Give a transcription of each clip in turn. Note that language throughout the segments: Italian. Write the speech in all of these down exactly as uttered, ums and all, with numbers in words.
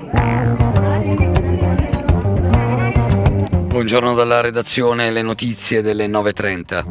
Buongiorno dalla redazione, le notizie delle nove e trenta.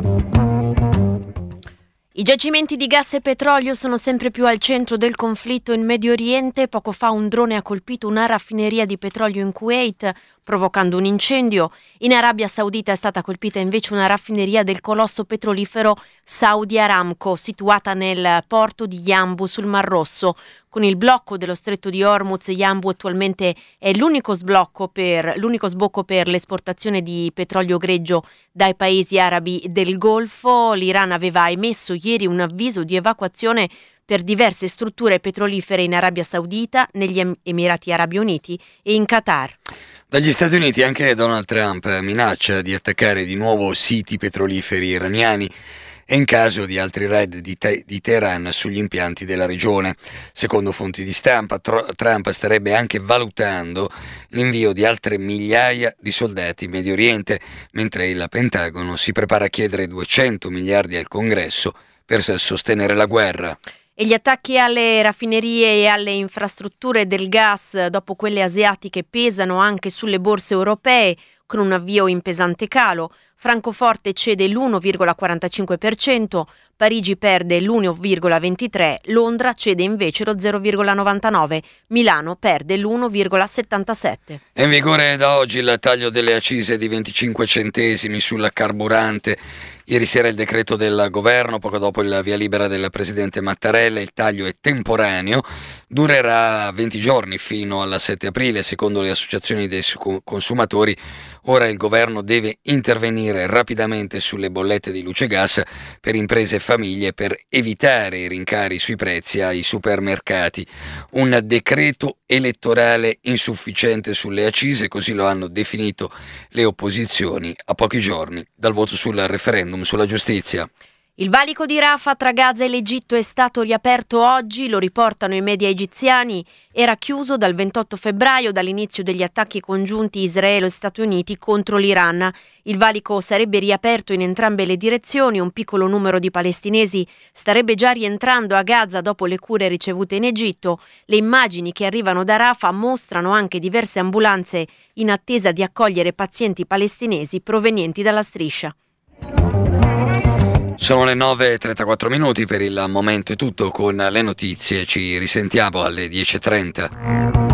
I giacimenti di gas e petrolio sono sempre più al centro del conflitto in Medio Oriente. Poco fa un drone ha colpito una raffineria di petrolio in Kuwait, provocando un incendio. In Arabia Saudita è stata colpita invece una raffineria del colosso petrolifero Saudi Aramco, situata nel porto di Yanbu sul Mar Rosso. Con il blocco dello stretto di Hormuz, Yanbu attualmente è l'unico sblocco per, l'unico sbocco per l'esportazione di petrolio greggio dai paesi arabi del Golfo. L'Iran aveva emesso ieri un avviso di evacuazione per diverse strutture petrolifere in Arabia Saudita, negli Emirati Arabi Uniti e in Qatar. Dagli Stati Uniti anche Donald Trump minaccia di attaccare di nuovo siti petroliferi iraniani e in caso di altri raid di, te- di Teheran sugli impianti della regione. Secondo fonti di stampa, tro- Trump starebbe anche valutando l'invio di altre migliaia di soldati in Medio Oriente, mentre il Pentagono si prepara a chiedere duecento miliardi al Congresso per sostenere la guerra. E gli attacchi alle raffinerie e alle infrastrutture del gas dopo quelle asiatiche pesano anche sulle borse europee, con un avvio in pesante calo. Francoforte cede l'uno virgola quarantacinque per cento, Parigi perde l'uno virgola ventitré per cento, Londra cede invece lo zero virgola novantanove per cento, Milano perde l'uno virgola settantasette per cento. È in vigore da oggi il taglio delle accise di venticinque centesimi sul carburante. Ieri sera il decreto del governo, poco dopo il via libera del presidente Mattarella. Il taglio è temporaneo, durerà venti giorni fino al sette aprile, secondo le associazioni dei consumatori. Ora il governo deve intervenire rapidamente sulle bollette di luce e gas per imprese e famiglie per evitare i rincari sui prezzi ai supermercati. Un decreto elettorale insufficiente sulle accise, così lo hanno definito le opposizioni a pochi giorni dal voto sul referendum sulla giustizia. Il valico di Rafah tra Gaza e l'Egitto è stato riaperto oggi, lo riportano i media egiziani. Era chiuso dal ventotto febbraio, dall'inizio degli attacchi congiunti Israele e Stati Uniti contro l'Iran. Il valico sarebbe riaperto in entrambe le direzioni. Un piccolo numero di palestinesi starebbe già rientrando a Gaza dopo le cure ricevute in Egitto. Le immagini che arrivano da Rafah mostrano anche diverse ambulanze in attesa di accogliere pazienti palestinesi provenienti dalla striscia. Sono le nove e trentaquattro minuti, per il momento è tutto con le notizie, ci risentiamo alle dieci e trenta.